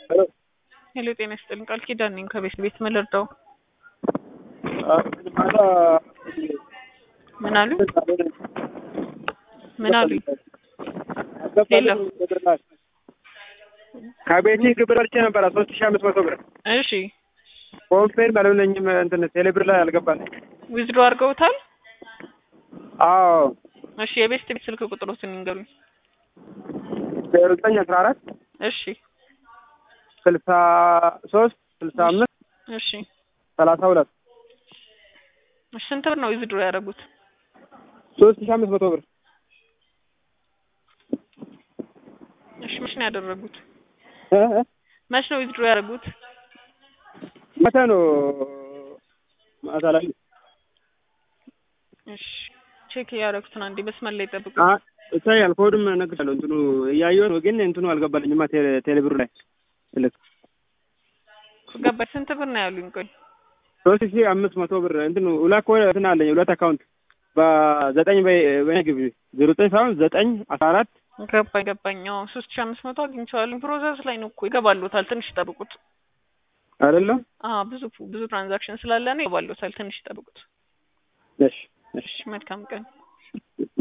ሄሎ ጤና ይስጥልኝ ቃል ኪዳን ነኝ ከቤት ቤት መለርዳው ምን አሉ ሄሎ ከቤቴ ግብር አልቼ ነበር 3500 ብር። እሺ ኮንፌርም አልሆነኝም። እንትን ቴሌብር ላይ አልገባልኝ። ዊዝድሮ አድርገውታል? አዎ። እሺ የቤት ቤት ስልክ ቁጥሮትን ይንገሩኝ። 0914 እሺ 63 65 እሺ 32 ስንት ብር ነው ዊዝድሮ ያደረጉት? 3500 ብር። እሺ መች ነው ያደረጉት? መች ነው ዊዝድሮ ያደረጉት? ማታ ነው ማታ ላይ። እሺ ቼክ ያደረኩትን አንዴ መስመር ላይ ጠብቁ። እታያል ኮድም እነግርሻለሁ። እንትኑ እያየሁ ነው ግን እንትኑ አልገባልኝማ ቴሌብሩ ላይ ልክ ገባኝ። ስንት ብር ነው ያሉኝ? ቆይ 3500 ብር እንትኑ ሁለት እንትን አለኝ ሁለት አካውንት በ9 በግብ 09 ሳይሆን 9 14 ገባኝ። አዎ 3500 አግኝቼዋለሁ። ፕሮሰስ ላይ ነው እኮ ይገባሉታል። ትንሽ ይጠብቁት። አይደለም ብዙ ትራንዛክሽን ስላለ ነው ይገባሉታል። ትንሽ ይጠብቁት። እሺ መልካም ቀን።